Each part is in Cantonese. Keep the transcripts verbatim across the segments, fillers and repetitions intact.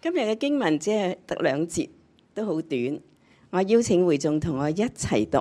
今日嘅經文只係得兩節，都好短。我邀請會眾同我一齊讀，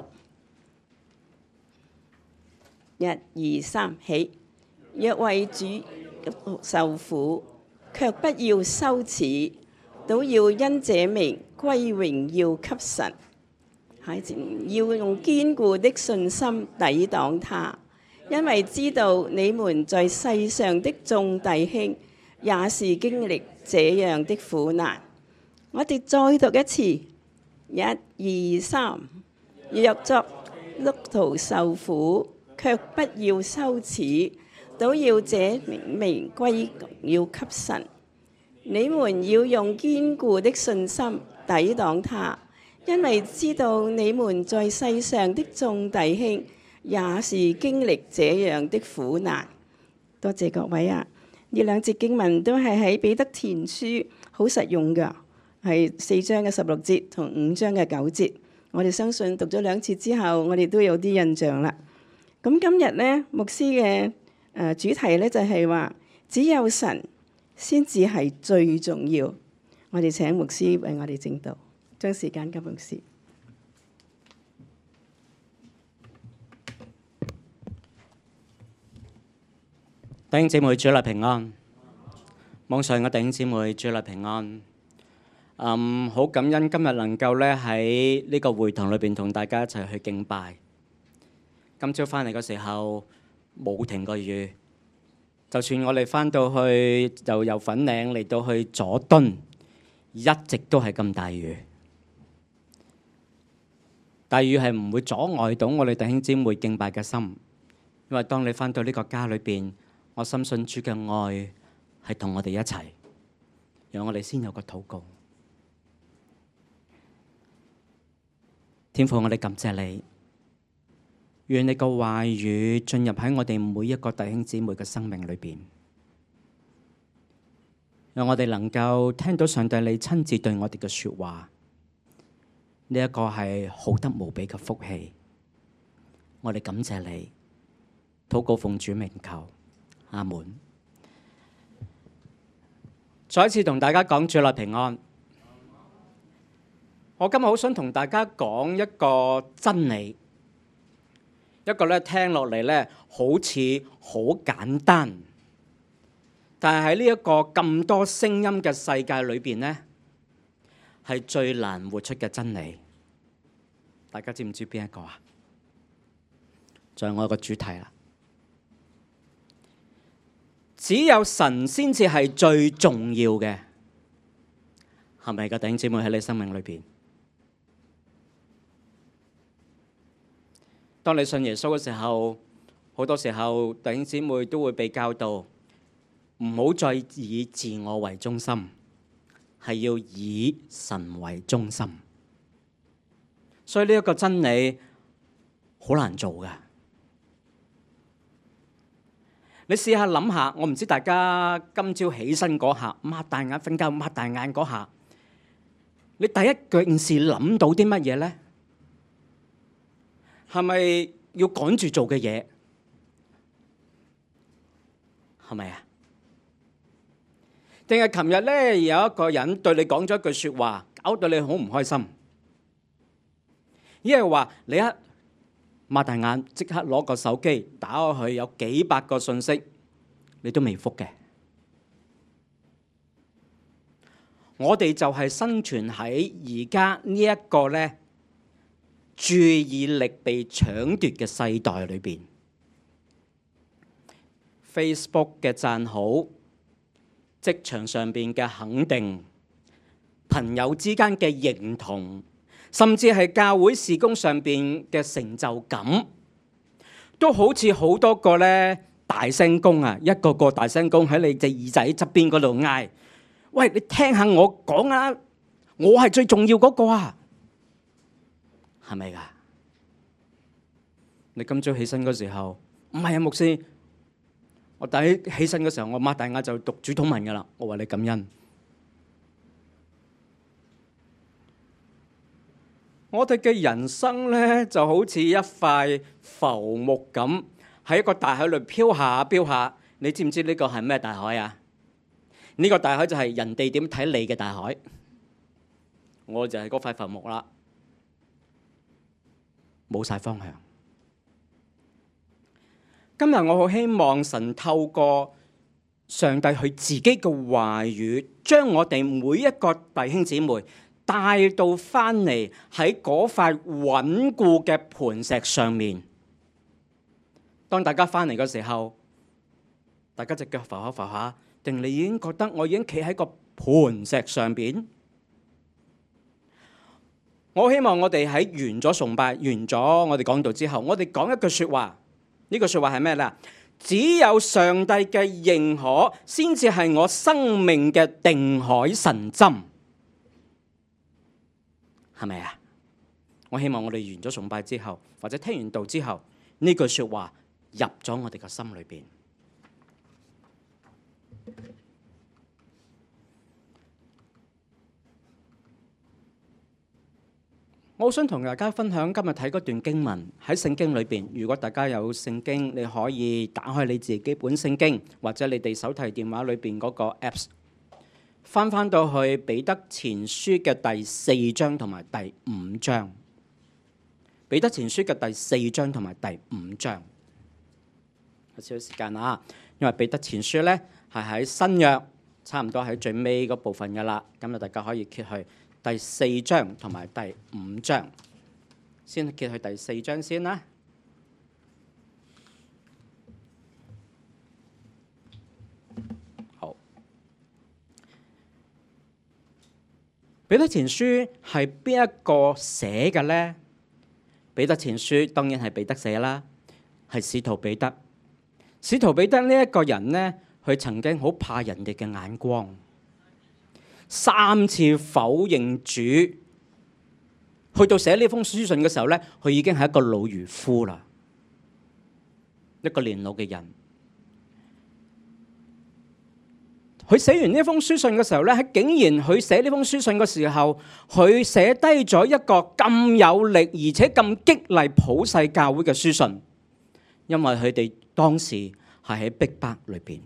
一二三，起。若為主受苦，卻不要羞恥，倒要因這名歸榮耀給神。下一節，要用堅固的信心抵擋他，因為知道你們在世上的眾弟兄也是經歷這樣的苦難。我哋再讀一次，一二三。若作基督徒受苦，卻不要羞恥，倒要這名歸榮耀給神。你們要用堅固的信心抵擋他，因為知道你們在世上的眾弟兄也是經歷這樣的苦難。多謝各位啊！呢兩節經文都係喺彼得前書好實用㗎，係四章嘅十六節同五章嘅九節。我哋相信讀咗兩次之後，我哋都有啲印象啦。咁今日咧，牧師嘅誒主題咧就係話，只有神先至係最重要。我哋請牧師為我哋證道，將時間給牧師。 弟兄姊妹，主內平安。網上嘅弟兄姊妹，主內平安。嗯，好感恩今日能夠咧喺呢個會堂裏邊同大家一齊去敬拜。今朝翻嚟嘅時候冇停過雨，就算我哋翻到去就由粉嶺嚟到去佐敦，一直都係咁大雨。大雨係唔會阻礙到我哋弟兄姊妹敬拜嘅心，因為當你翻到呢個家裏邊，我深信主嘅愛係同我哋一齊，讓我哋先有個禱告。天父，我哋感謝你，願你個話語進入喺我哋每一個弟兄姊妹嘅生命裏邊，讓我哋能夠聽到上帝你親自對我哋嘅說話。呢一個係好得無比嘅福氣，我哋感謝你，禱告奉主名求。阿門。再一次同大家講主內平安。我今日好想同大家講一個真理，一個咧聽落嚟咧好似好簡單，但係喺呢一個咁多聲音嘅世界裏邊咧，係最難活出嘅真理。大家知唔知邊一個啊？就係我個主題啦。只有神先至係最重要嘅，係咪㗎？弟兄姊妹，喺你生命裏邊，當你信耶穌嘅時候，好多時候弟兄姊妹都會被教導，唔好再以自我為中心，係要以神為中心。所以呢一個真理好難做㗎。你試下諗下，我唔知大家今朝起身嗰下，擘大眼瞓覺，擘大眼嗰下，你第一件事諗到啲乜嘢咧？係咪要趕住做嘅嘢？係咪啊？定係琴日咧有一個人對你講咗一句説話，搞到你好唔開心？一係話你一擘大眼，即刻攞個手機打開去，有幾百個信息，你都未覆嘅。我哋就係生存喺而家呢一個咧注意力被搶奪嘅世代裏邊。Facebook 嘅讚好，職場上邊嘅肯定，朋友之間嘅認同，甚至係教會事工上邊嘅成就感，都好似好多個咧大聲公啊，一個個大聲公喺你隻耳仔側邊嗰度嗌：喂，你聽下我講啊，我係最重要嗰個啊，係咪㗎？你今朝起身嗰時候，唔係啊，牧師，我第一起身嗰時候，我擘大眼就讀主禱文㗎啦，我話你感恩。我哋嘅人生咧就好似一塊浮木咁，喺一個大海裏飄下飄下。你知唔知呢個係咩大海啊？ 呢個大海就係人哋點睇你嘅大海，我就係嗰塊浮木啦，冇晒方向。今日我好希望神透過上帝佢自己嘅話語，將我哋每一個弟兄姊妹帶到翻嚟喺嗰塊穩固嘅磐石上面。當大家翻嚟嘅時候，大家隻腳浮下浮下，定你已經覺得我已經企喺個磐石上邊？我希望我哋喺完咗崇拜、完咗我哋講道之後，我哋講一句說話。呢句說話係咩咧？只有上帝嘅認可，先至係我生命嘅定海神針，係咪啊？我希望我哋完咗崇拜之後，或者聽完道之後，呢句說話入咗我哋嘅心裏邊。我想同大家分享今日睇嗰段經文喺聖經裏邊。如果大家有聖經，你可以打開你自己本聖經，或者你哋手提電話裏邊嗰個 Apps， 翻翻到去彼得前書嘅第四章同埋第五章。彼得前書嘅第四章同埋第五章，有少少時間啊，因為彼得前書咧係喺新約，差唔多喺最尾嗰部分噶啦。咁啊，大家可以揭去第四章同埋第五章，先揭去第四章先啦。好，彼得前書係邊一個寫嘅呢？彼得前書當然係彼得寫啦，係使徒彼得。使徒彼得呢一個人呢，佢曾經好怕人哋嘅眼光，三次否認主，去到寫呢封書信嘅時候呢，佢已經係一個老漁夫啦，一個年老嘅人。佢寫完呢封書信嘅時候呢，喺竟然佢寫呢封書信嘅時候，佢寫低咗一個咁有力而且咁激勵普世教會嘅書信，因為佢哋當時係喺逼迫裏邊。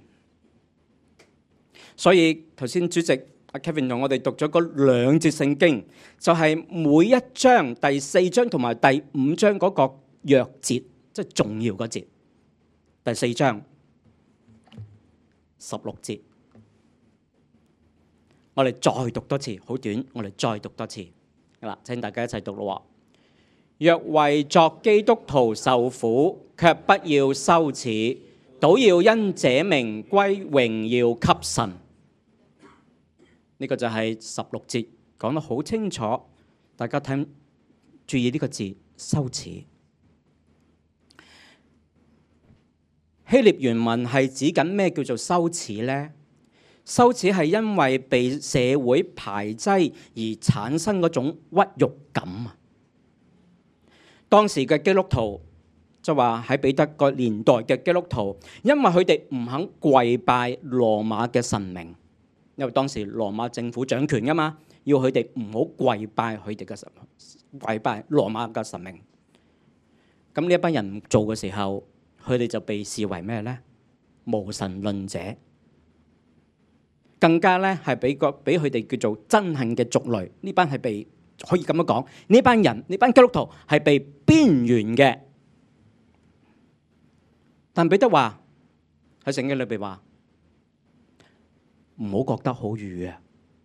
所以頭先主席阿 Kevin 同我哋讀咗嗰兩節聖經，就係每一章第四章同埋第五章嗰個鑰節，即係重要嗰節。第四章十六節，我哋再讀多次，好短，我哋再讀多次。好啦，請大家一齊讀咯。若為作基督徒受苦，卻不要羞恥，倒要因這名歸榮耀給神。呢個就係十六節講得好清楚，大家睇，注意呢個字羞恥。希臘原文係指緊咩叫做羞恥呢？羞恥係因為被社會排擠而產生嗰種屈辱感啊！當時嘅基督徒就話喺彼得個年代嘅基督徒，因為佢哋唔肯跪拜羅馬嘅神明。因為當時羅馬政府掌權噶嘛，要佢哋唔好跪拜佢哋嘅神，跪拜羅馬嘅神明。咁呢一班人唔做嘅時候，佢哋就被視為咩呢？無神論者，更加咧係俾個俾佢哋叫做憎恨嘅族類。呢班係被可以咁樣講，呢班人呢班基督徒係被邊緣嘅。但彼得話喺聖經裏邊話，唔好覺得好瘀啊！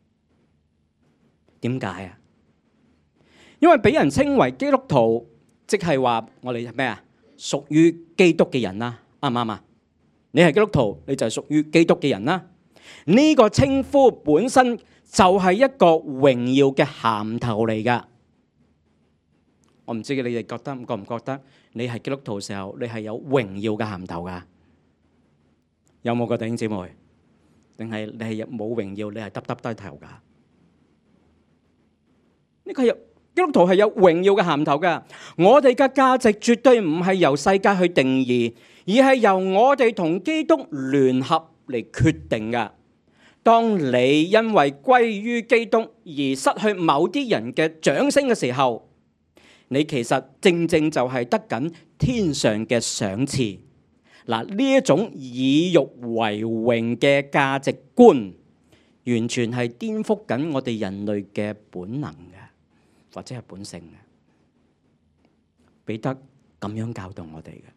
點解啊？因為俾人稱為基督徒，即係話我哋係咩啊？屬於基督嘅人啦，啱唔啱啊？你係基督徒，你就係屬於基督嘅人啦。呢個稱呼本身就係一個榮耀嘅銜頭嚟噶。我唔知你哋覺得覺唔覺得？你係基督徒嘅時候，你係有榮耀嘅銜頭噶？有冇個弟兄姊妹？定係你係冇榮耀，你係耷耷低頭噶？呢個係基督徒係有榮耀嘅銜頭噶。我哋嘅價值絕對唔係由世界去定義，而係由我哋同基督聯合嚟決定噶。當你因為歸於基督而失去某啲人嘅掌聲嘅時候，你其實正正就係得緊天上嘅賞賜。嗱，呢一種以肉為榮嘅價值觀， 完全係顛覆緊我哋人類嘅本能嘅，或者係本性嘅。彼得咁樣教導我哋嘅。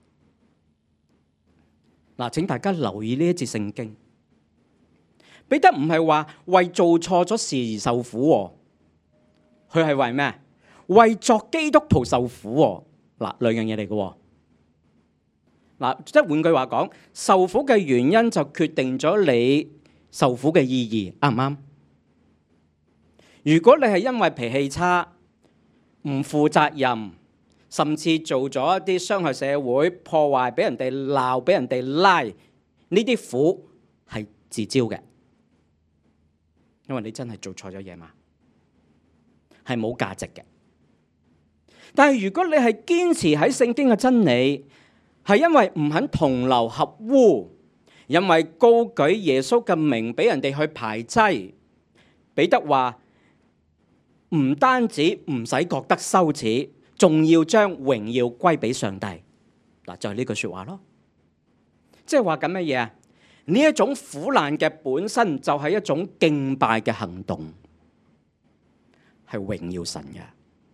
嗱，請大家留意呢一節聖經。彼得唔係話為做錯咗事而受苦，佢係為咩？為作基督徒受苦。嗱，兩樣嘢嚟嘅。嗱，即係換句話講，受苦嘅原因就決定咗你受苦嘅意義，啱唔啱？如果你係因為脾氣差、唔負責任，甚至做咗一啲傷害社會、破壞、俾人哋鬧、俾人哋拉，呢啲苦係自招嘅。因為你真係做錯咗嘢嘛，係冇價值嘅。但係如果你係堅持喺聖經嘅真理，係因為唔肯同流合污，因為高舉耶穌嘅名俾人哋去排擠，彼得話唔單止唔使覺得羞恥，仲要將榮耀歸俾上帝。嗱，就係呢句說話咯，即係話緊乜嘢啊？呢一種苦難嘅本身就係一種敬拜嘅行動，係榮耀神嘅。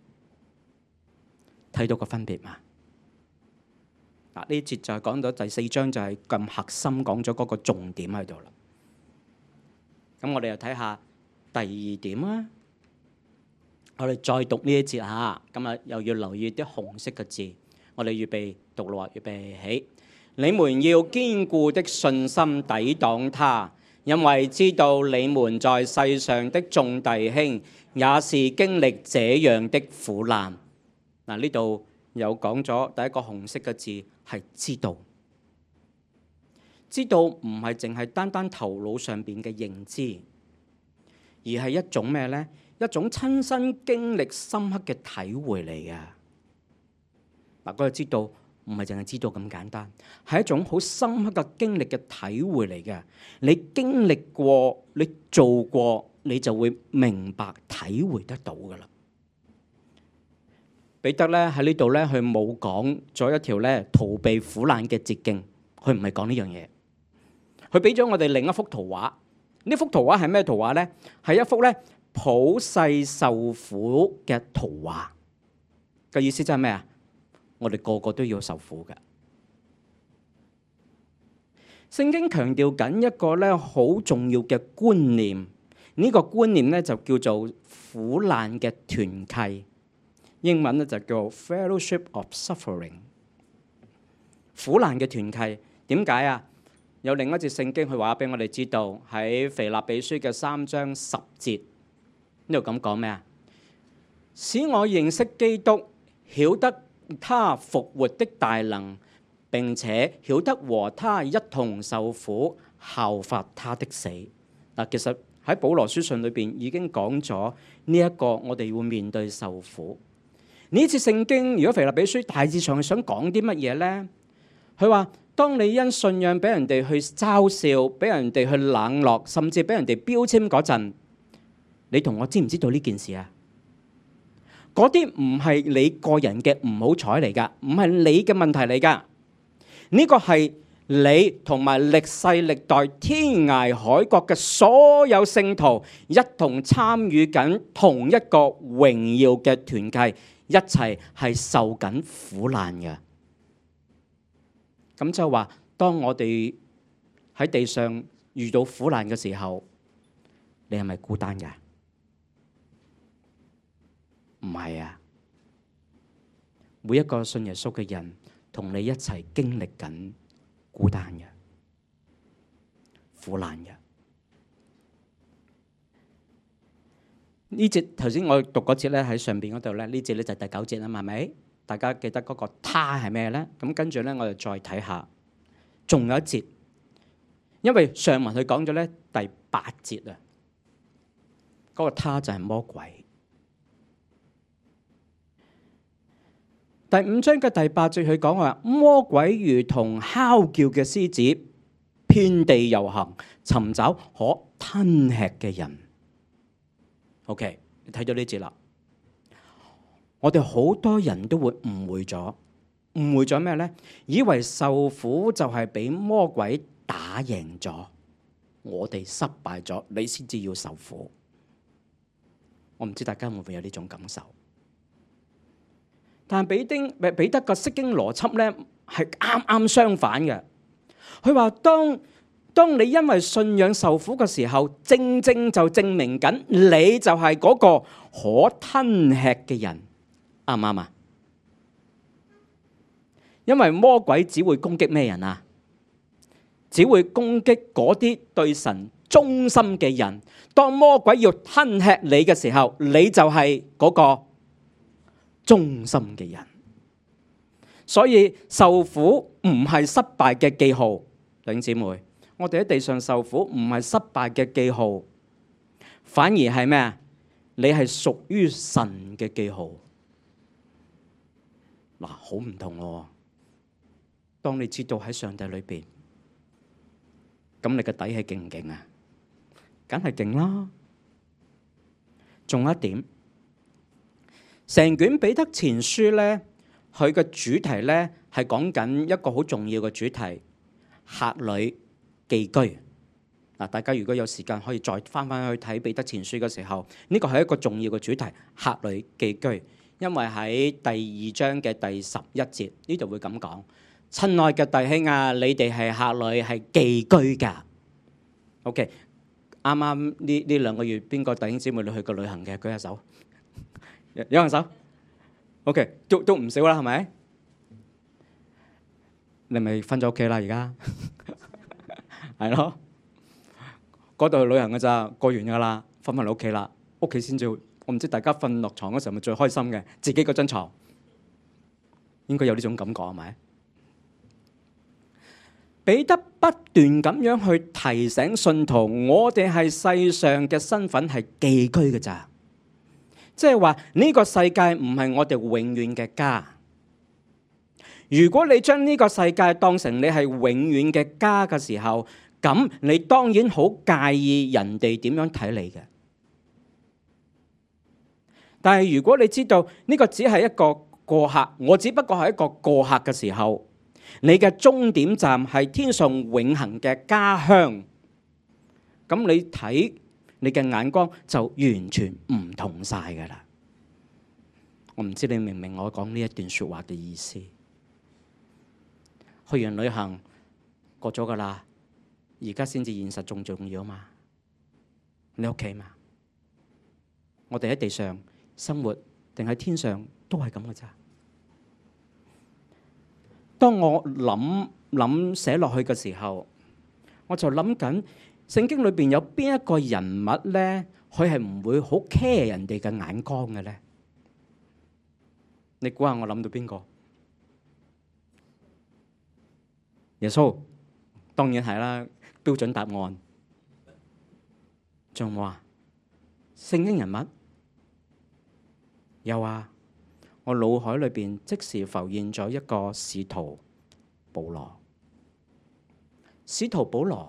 睇到個分別嘛？嗱，呢節就係講到第四章，就係咁核心講咗嗰個重點喺度啦。咁我哋又睇下第二點啊。我哋再讀呢一節吓，咁啊又要留意啲紅色嘅字。我哋預備讀咯，預備起。你們要堅固的信心抵擋他，因為知道你們在世上的眾弟兄也是經歷這樣的苦難。嗱，呢度有講咗第一個紅色嘅字係知道，知道唔係淨係單單頭腦上邊嘅認知，而係一種咩呢？一種親身經歷深刻嘅體會嚟嘅。嗱，嗰個知道唔係淨係知道咁簡單，係一種好深刻嘅經歷嘅體會嚟嘅。你經歷過，你做過，你就會明白體會得到噶啦。彼得咧喺呢度咧，佢冇講咗一條咧逃避苦難嘅捷徑，佢唔係講呢樣嘢。佢俾咗我哋另一幅圖畫。呢幅圖畫係咩圖畫咧？係一幅咧普世受苦嘅圖畫。嘅意思即係咩啊？我哋個個都要受苦嘅。聖經強調緊一個咧好重要嘅觀念，呢個觀念咧就叫做苦難嘅團契。英文咧就叫 Fellowship of Suffering。苦難嘅團契點解啊？有另一節聖經佢話俾我哋知道，喺腓立比書嘅三章十節呢度咁講咩啊？使我認識基督，曉得他復活的大能，並且曉得和他一同受苦，效法他的死。嗱，其實喺保羅書信裏邊已經講咗呢一個，我哋會面對受苦。呢次聖經如果腓立比書大致上係想講啲乜嘢呢？佢話當你因信仰俾人哋去嘲笑，俾人哋去冷落，甚至俾人哋標籤嗰陣，你同我知唔知道呢件事啊？嗰啲唔係你個人嘅唔好彩嚟噶，唔係你嘅問題嚟噶。呢個係你同埋歷世歷代天涯海角嘅所有聖徒一同參與緊同一個榮耀嘅團契，一齊係受緊苦難嘅。咁就話，當我哋喺地上遇到苦難嘅時候，你係咪孤單㗎？唔係啊！每一個信耶穌嘅人，同你一齊經歷緊孤單嘅苦難嘅。呢節頭先我讀嗰節咧喺上邊嗰度咧，呢節咧就係第九節啦，係咪？大家記得嗰個他係咩咧？咁跟住咧，我哋再睇下，仲有一節，因為上文佢講咗咧第八節啊，嗰個他就係魔鬼。第五章嘅第八節佢講話，魔鬼如同哮叫嘅獅子，遍地遊行，尋找可吞吃嘅人。OK， 你睇到呢節啦。我哋好多人都會誤會咗，誤會咗咩呢？以為受苦就係俾魔鬼打贏咗。 我哋失敗咗，你先至要受苦。我唔知大家會唔會有呢種感受？但係彼得彼得個釋經邏輯咧係啱啱相反嘅。佢話當當你因為信仰受苦嘅時候，正正就證明緊你就係嗰個可吞吃嘅人，啱唔啱啊？因為魔鬼只會攻擊咩人啊？只會攻擊嗰啲對神忠心嘅人。當魔鬼要吞吃你嘅時候，你就係嗰個忠心嘅人。所以受苦唔係失敗嘅記號，弟兄姊妹，我哋喺地上受苦唔係失敗嘅記號，反而係咩啊？你係屬於神嘅記號。嗱，好唔同咯。當你知道喺上帝裏邊，咁你嘅底氣勁唔勁啊？梗係勁啦。仲有一點，成卷彼得前書咧，佢嘅主題咧係講緊一個好重要嘅主題，客旅寄居。嗱，大家如果有時間可以再翻翻去睇彼得前書嘅時候，呢個係一個重要嘅主題，客旅寄居。因為喺第二章嘅第十一節呢度會咁講。親愛嘅弟兄啊，你哋係客旅，係寄居噶。OK， 啱啱呢呢兩個月邊個弟兄姊妹你去過旅行嘅？舉下手，有人手。OK， 都都唔少啦，係咪？你咪翻咗屋企啦，而家係咯，嗰度去旅行噶咋，過完噶啦，翻返嚟屋企啦，屋企先至。我唔知大家瞓落床嗰時候咪最開心嘅，自己嗰張床應該有呢種感覺係咪？彼得不斷咁樣去提醒信徒，我哋係世上嘅身份係寄居嘅咋，即係話呢個世界唔係我哋永遠嘅家。如果你將呢個世界當成你係永遠嘅家嘅時候，咁你當然好介意人哋點樣睇你嘅。但係如果你知道呢個只係一個過客，我只不過係一個過客嘅時候，你嘅終點站係天上永恆嘅家鄉，咁你睇你嘅眼光就完全唔同晒噶啦。我唔知你明唔明我講呢一段說話嘅意思？去完旅行過咗噶啦，而家先至現實仲重要嘛？你屋企嘛？我哋喺地上生活定喺天上都係咁嘅咋。當我諗諗寫落去嘅時候，我就諗緊聖經裏邊有邊一個人物咧，佢係唔會好 care 人哋嘅眼光嘅咧？你估下我諗到邊個？耶穌，當然係啦，標準答案。仲有冇啊？聖經人物？有啊，我腦海裏邊即時浮現咗一個使徒保羅。使徒保羅，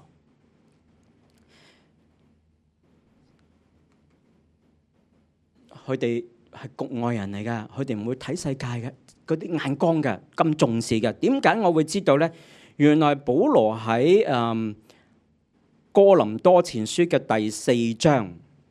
佢哋係局外人嚟噶，佢哋唔會睇世界嘅嗰啲眼光嘅，咁重視嘅。點解我會知道呢？原來保羅喺誒哥林多前書嘅第四章。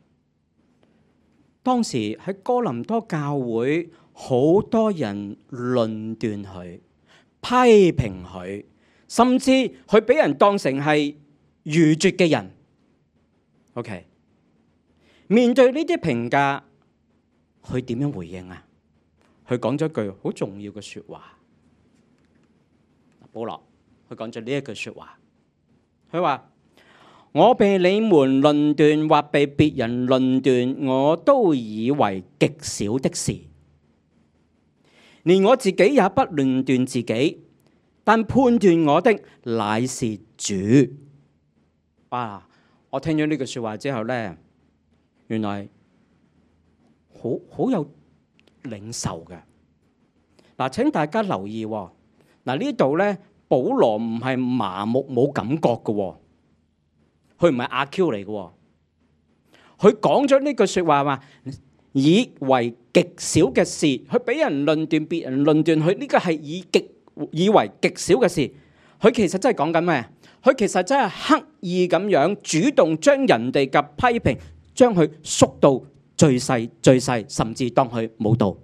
當時喺哥林多教會，好多人論斷佢、批評佢，甚至佢俾人當成係愚拙嘅人。OK， 面對呢啲評價，佢點樣回應啊？佢講咗句好重要嘅說話。保羅佢講咗呢一句說話，佢話：我被你們論斷或被別人論斷，我都以為極小的事。連我自己也不論斷自己，但判斷我的乃是主。哇！我聽咗呢句說話之後呢，原來好好有領受嘅。嗱，請大家留意喎。嗱，呢度呢，保羅唔係麻木冇感覺嘅。佢唔係阿 Q 嚟嘅，佢講咗呢句說話話，以為極小嘅事，佢俾人論斷，別人論斷佢呢個係以極以為極小嘅事。佢其實真係講緊咩？ 佢其實真係刻意咁樣主動將人哋嘅批評將佢縮到最細最細，甚至當佢冇到。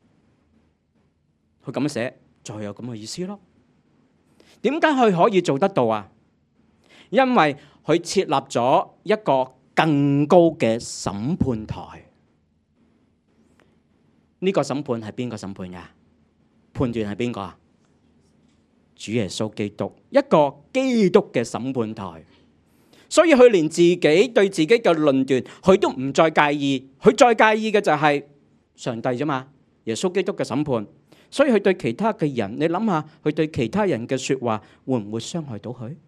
佢咁樣寫，就有咁嘅意思咯。點解佢可以做得到啊？因為佢設立咗一個更高嘅審判台。呢個審判係邊個審判㗎？判斷係邊個啊？主耶穌基督，一個基督嘅審判台。所以佢連自己對自己嘅論斷，佢都唔再介意。佢再介意嘅就係上帝啫嘛，耶穌基督嘅審判。所以佢對其他嘅人，你諗下，佢對其他人嘅說話會唔會傷害到佢？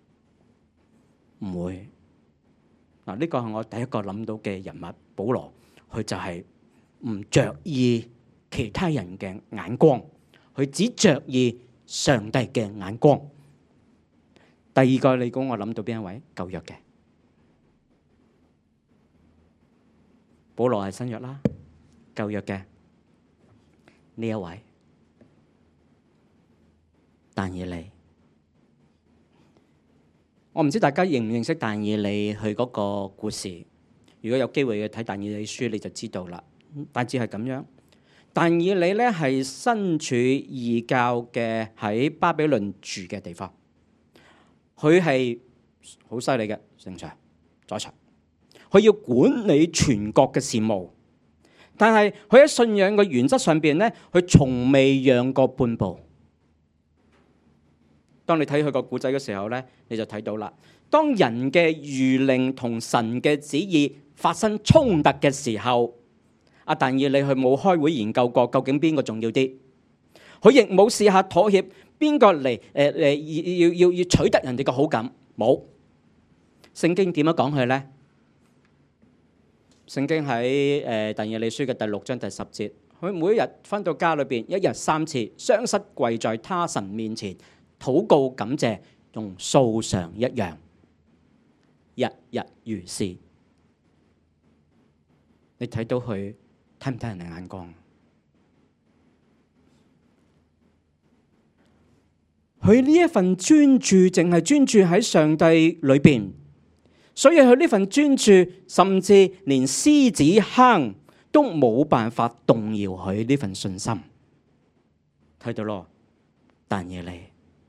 唔會。嗱，呢個係我第一個諗到嘅人物，保羅。佢就係唔着意其他人嘅眼光，佢只着意上帝嘅眼光。第二個，你估我諗到邊一位？舊約嘅保羅係新約啦，舊約嘅呢一位但以理。我唔知大家認唔認識但以理佢嗰個故事。如果有機會去睇但以理書，你就知道啦。大致係咁樣。但以理咧係身處異教嘅喺巴比倫住嘅地方，佢係好犀利嘅，正常在場。佢要管理全國嘅事務，但係佢喺信仰嘅原則上邊咧，佢從未讓過半步。當你睇佢個故仔嘅時候咧，你就睇到啦。當人嘅諭令同神嘅旨意發生衝突嘅時候，阿但以理佢冇開會研究過究竟邊個重要啲，佢亦冇試下妥協邊個嚟誒誒要要要取得人哋嘅好感，冇。聖經點樣講佢咧？聖經喺誒但以理書嘅第六章第十節，佢每一日返到家裏邊，一日三次，雙膝跪在他神面前，禱告感謝，同素常一樣，日日如是。你睇到佢睇唔睇人哋眼光？佢呢一份專注，淨係專注喺上帝裏邊，所以佢呢份專注，甚至連獅子坑都冇辦法動搖佢呢份信心。睇到咯，但以理，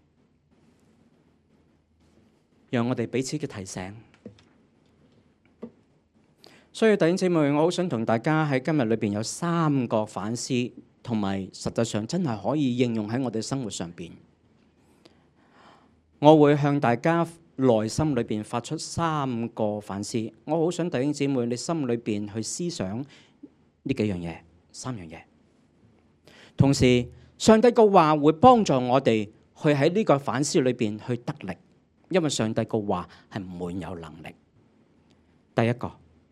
讓我哋彼此嘅提醒。所以弟兄姊妹，我好想同大家喺今日裏邊有三個反思，同埋實際上真係可以應用喺我哋生活上邊。我會向大家內心裏邊發出三個反思。我好想弟兄姊妹你心裏邊去思想呢幾樣嘢，三樣嘢。同時，上帝嘅話會幫助我哋去喺呢個反思裏邊去得力，因為上帝嘅話係滿有能力。第一個，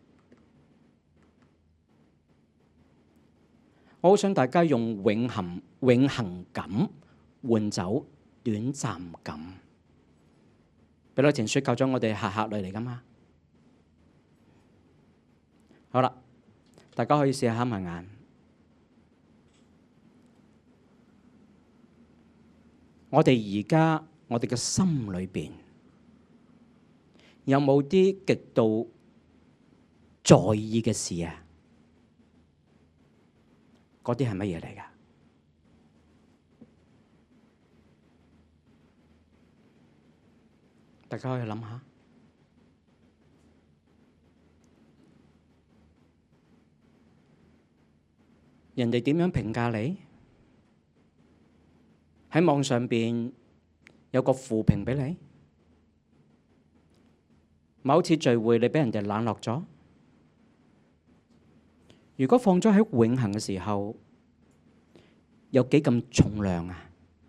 我好想大家用永恆永恆感換走短暫感。彼得前書教咗我哋係客旅嚟噶嘛？好啦，大家可以試下瞌下眼。我哋而家我哋嘅心裏邊有冇啲極度在意嘅事啊？嗰啲係乜嘢嚟㗎？大家可以諗下，人哋點樣評價你？喺網上邊有個負評俾你，某次聚會你俾人哋冷落咗。如果放咗喺永恆嘅時候，有幾咁重量啊？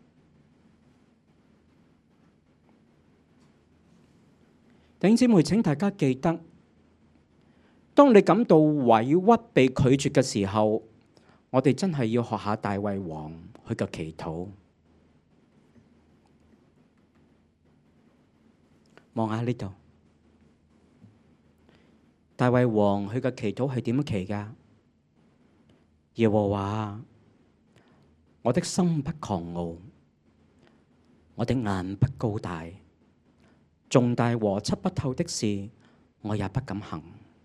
弟兄姊妹，請大家記得，當你感到委屈被拒絕嘅時候，我哋真係要學下大衛王佢嘅祈禱。望下呢度，大衛王佢嘅祈禱係點樣祈㗎？耶和華，我的心不狂傲，我的眼不高大， 重大和測不透的事，我也不敢行。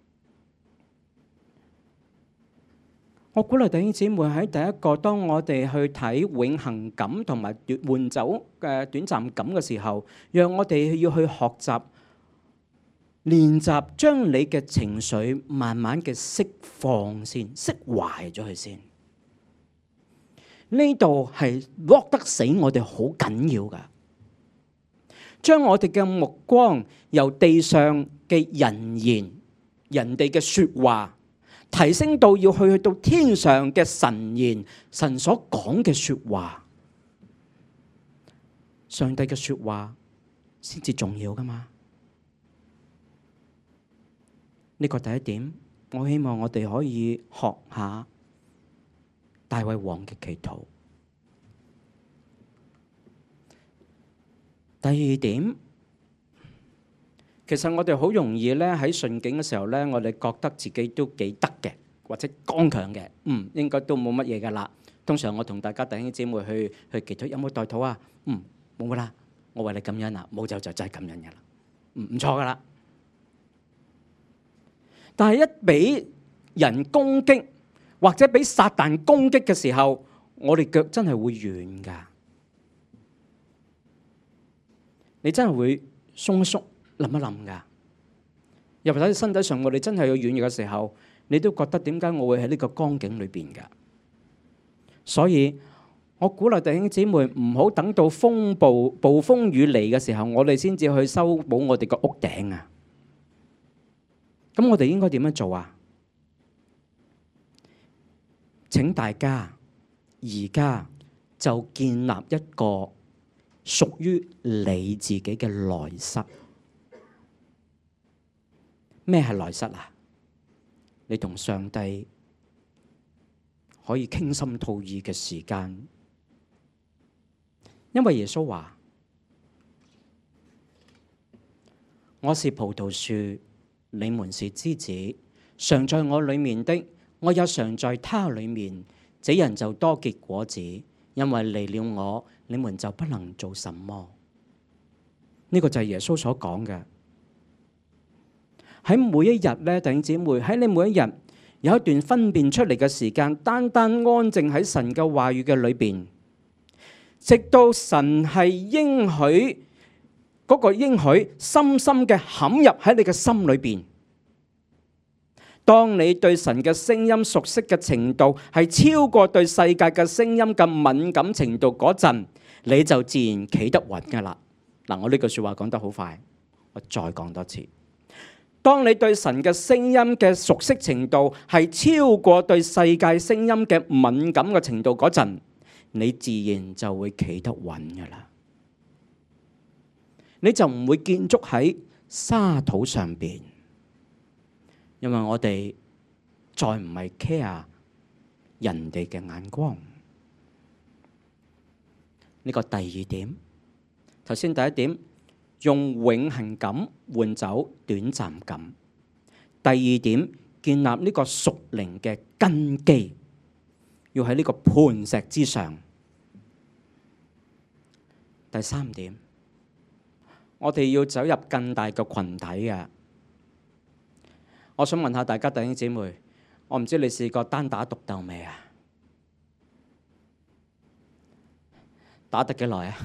我鼓勵弟兄姊妹喺第一個，當我哋去睇永恆感同埋換走嘅短暫感嘅時候，讓我哋要去學習練習，將你嘅情緒慢慢嘅釋放先，釋懷咗佢先。呢度係落得死我哋好緊要噶，將我哋嘅目光由地上嘅人言、人哋嘅說話，提升到要去去到天上嘅神言，神所講嘅說話，上帝嘅說話先至重要噶嘛。呢個第一點，我希望我哋可以學下大衛王嘅祈禱。第二點，其實我哋好容易咧喺順境嘅時候咧，我哋覺得自己都幾得嘅，或者剛強嘅，嗯，應該都冇乜嘢噶啦。通常我同大家弟兄姊妹去去祈禱，有冇代禱啊？嗯，冇噶啦，我為你感恩啦，冇就就真係感恩噶啦，唔唔錯噶啦。但係一俾人攻擊或者俾撒旦攻擊嘅時候，我哋腳真係會軟噶。你真係會鬆一鬆、諗一諗噶。又或者身體上我哋真係有軟弱嘅時候，你都覺得點解我會喺呢個光景裏邊噶？所以我鼓勵弟兄姊妹唔好等到風暴、暴風雨嚟嘅時候，我哋先至去修補我哋個屋頂啊！咁我哋應該點樣做啊？請大家而家就建立一個屬於你自己嘅內室。咩係內室啊？你同上帝可以傾心吐意嘅時間，因為耶穌話：我是葡萄樹，你們是枝子，常在我裏面的，我也常在他裏面，這人就多結果子，因為離了我，你們就不能做什麼。呢個就係耶穌所講嘅。喺每一日咧，弟兄姊妹，喺你每一日有一段分辨出嚟嘅時間，單單安靜喺神嘅話語嘅裏邊，直到神係應許嗰個應許深深嘅嵌入喺你嘅心裏邊。當你對神嘅聲音熟悉嘅程度係超過對世界嘅聲音嘅敏感程度嗰陣，你就自然企得穩噶啦。嗱，我呢句說話講得好快，我再講多次。當你對神嘅聲音嘅熟悉程度係超過對世界聲音嘅敏感嘅程度嗰陣，你自然就會企得穩噶啦。你就唔會建築喺沙土上邊，因為我哋再唔係 care 人哋嘅眼光。呢個第二點，頭先第一點，用永恆感換走短暫感。第二點，建立呢個屬靈嘅根基，要喺呢個磐石之上。第三點，我哋要走入更大嘅群體嘅。我想問下大家弟兄姊妹，我唔知你試過單打獨鬥未啊？打得幾耐啊？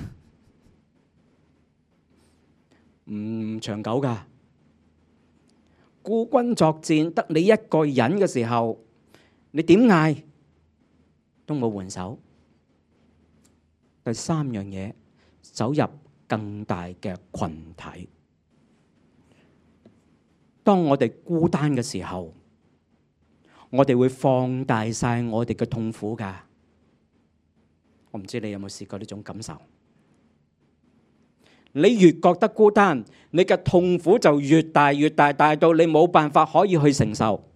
唔長久噶。孤軍作戰得你一個人嘅時候，你點嗌都冇援手。第三樣嘢，走入更大嘅群體。當我哋孤單嘅時候，我哋會放大晒我哋嘅痛苦噶。我唔知你有冇試過呢種感受？你越覺得孤單，你嘅痛苦就越大越大，大到你冇辦法可以去承受。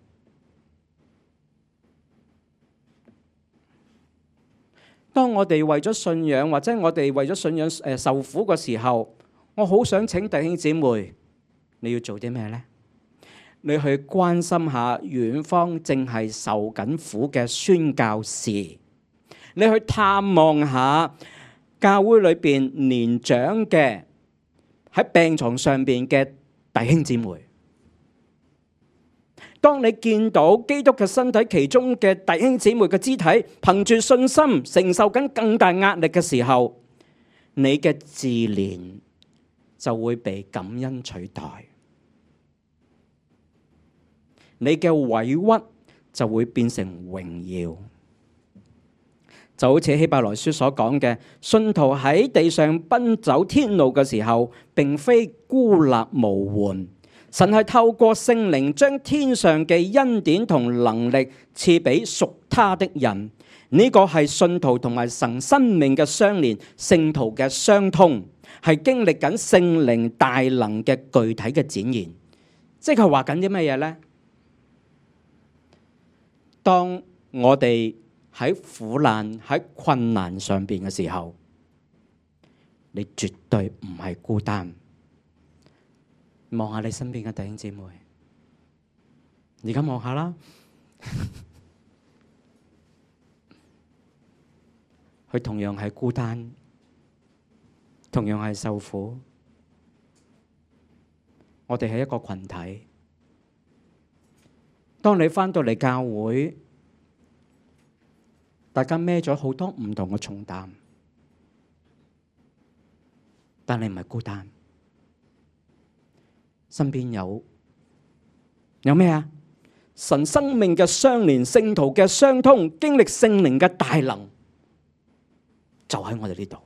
當我哋為咗信仰，或者我哋為咗信仰誒受苦嘅時候，我好想請弟兄姊妹，你要做啲咩呢？你去關心下遠方正係受緊苦嘅宣教士，你去探望下教會裏邊年長嘅， 喺病床上邊嘅弟兄姊妹。當你見到基督嘅身體其中嘅弟兄姊妹嘅肢體憑住信心承受緊更大壓力嘅時候，你嘅自憐就會被感恩取代，你嘅委屈就會變成榮耀。就好似希伯來書所講嘅，信徒喺地上奔走天路嘅時候，並非孤立無援。神係透過聖靈將天上嘅恩典同能力賜俾屬他的人，呢個係信徒同埋神生命嘅相連，聖徒嘅相通，係經歷緊聖靈大能嘅具體嘅展現。即係話緊啲乜嘢呢？當我哋喺苦難喺困難上邊嘅時候，你絕對唔係孤單。望下你身邊嘅弟兄姊妹，而家望下啦，佢同樣係孤單，同樣係受苦。我哋係一個群體。當你返到嚟教會，大家孭咗好多唔同嘅重擔，但你唔係孤單。身邊有有咩啊？神生命嘅相連，聖徒嘅相通，經歷聖靈嘅大能，就喺我哋呢度。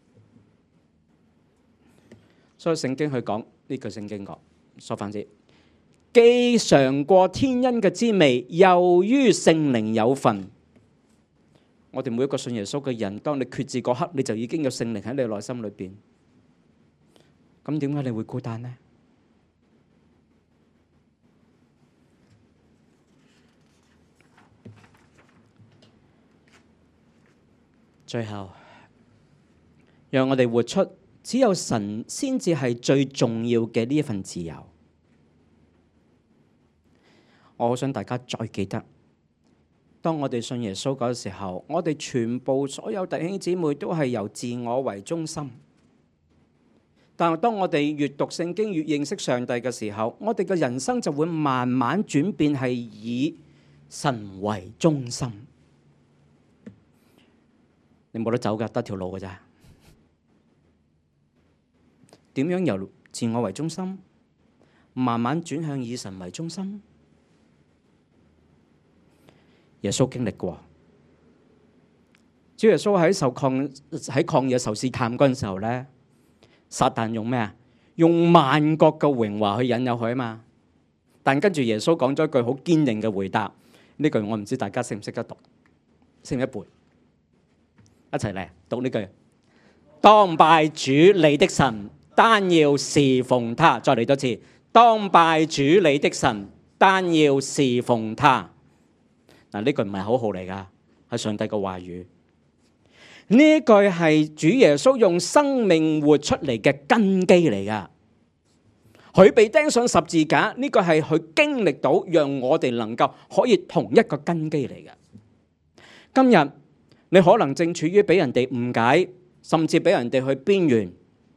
所以聖經去講呢句聖經講，所反之，既嘗過天恩嘅滋味，又於聖靈有份。我哋每一個信耶穌嘅人，當你決志嗰刻，你就已經有聖靈喺你內心裏邊。咁點解你會孤單呢？最後，讓我哋活出只有神先至係最重要嘅呢一份自由。我好想大家再記得，當我哋信耶穌嗰個時候，我哋全部所有弟兄姊妹都係由自我為中心。但係當我哋越讀聖經越認識上帝嘅時候，我哋嘅人生就會慢慢轉變，係以神為中心。你冇得走㗎，得條路㗎咋？點樣由自我為中心，慢慢轉向以神為中心？耶穌經歷過，主耶穌喺受抗喺曠野受試探嗰陣時候咧，撒旦用咩啊？用萬國嘅榮華去引誘佢啊嘛。但跟住耶穌講咗一句好堅定嘅回答，呢句我唔知大家識唔識得讀，識唔識背？一齊嚟讀呢句：當拜主你的神，單要侍奉他。再嚟多次：當拜主你的神，單要侍奉他。嗱，呢句唔係口號嚟噶，係上帝嘅話語。呢句係主耶穌用生命活出嚟嘅根基嚟噶。佢被釘上十字架，呢個係佢經歷到，讓我哋能夠可以同一個根基嚟嘅。今日你可能正處於俾人哋誤解，甚至俾人哋去邊緣。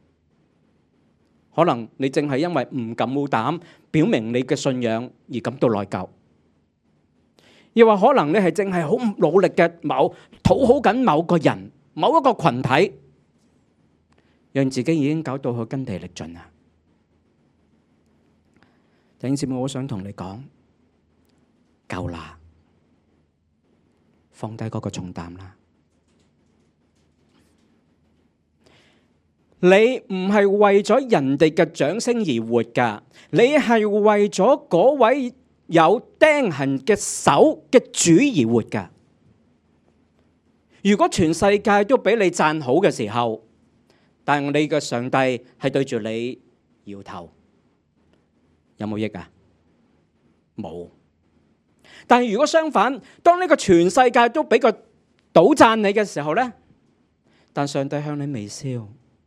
可能你正係因為唔敢冇膽表明你嘅信仰而感到內疚，又或可能你係正係好努力嘅某討好緊某個人、某一個群體，讓自己已經搞到佢筋疲力盡啦。弟兄姊妹，我想同你講，夠啦，放低嗰個重擔啦。你唔係為咗人哋嘅掌聲而活噶，你係為咗嗰位有釘痕嘅手嘅主而活噶。如果全世界都俾你讚好嘅時候，但係你嘅上帝係對住你搖頭，有冇益啊？冇。但係如果相反，當呢個全世界都俾個倒讚你嘅時候呢，但上帝向你微笑，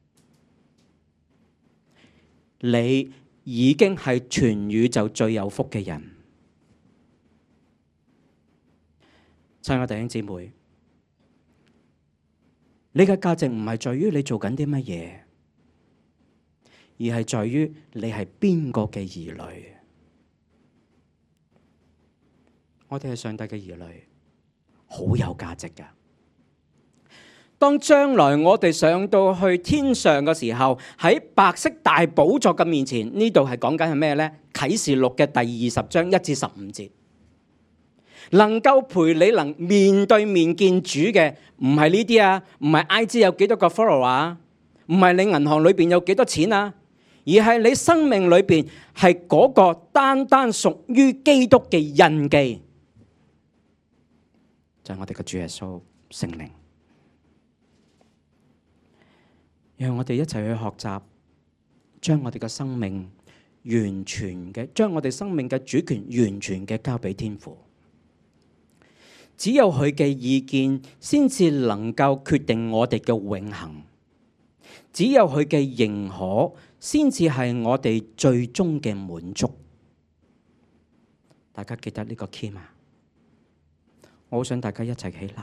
你已經係全宇宙最有福嘅人。親愛弟兄姊妹，你嘅價值唔係在於你做緊啲乜嘢， 而係在於你係邊個嘅兒女。我哋係上帝嘅兒女，好有價值㗎。當將來我哋上到去天上嘅時候，喺白色大寶座嘅面前，呢度係講緊係咩呢？啟示錄嘅第二十章一至十五節，能夠陪你能面對面見主嘅，唔係呢啲啊，唔係 I G 有幾多個 follower 啊，唔係你銀行裏邊有幾多錢啊，而係你生命裏邊係嗰個單單屬於基督嘅印記，就係我哋嘅主耶穌聖靈。讓我哋一齊去學習，將我哋嘅生命完全嘅，將我哋生命嘅主權完全嘅交俾天父。只有佢嘅意見，先至能夠決定我哋嘅永恆；只有佢嘅認可，先至係我哋最終嘅滿足。大家記得呢個 key 嗎？我好想大家一齊起立。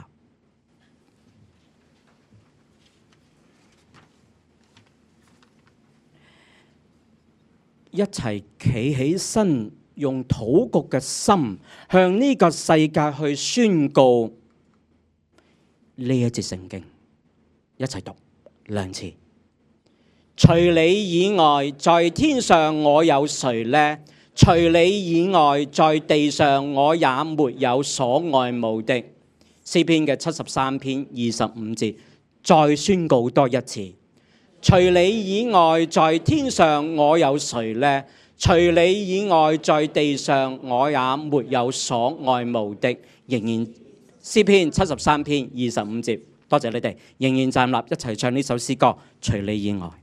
一齊企起身，用禱告嘅心向呢個世界去宣告呢一節聖經。一齊讀兩次。除你以外，在天上我有誰呢？除你以外，在地上我也沒有所愛慕的。詩篇嘅七十三篇二十五節，再宣告多一次。除你以外，在天上我有誰呢？除你以外，在地上我也沒有所愛慕的。仍然詩篇七十三篇二十五節，多謝你哋，仍然站立一齊唱呢首詩歌。除你以外。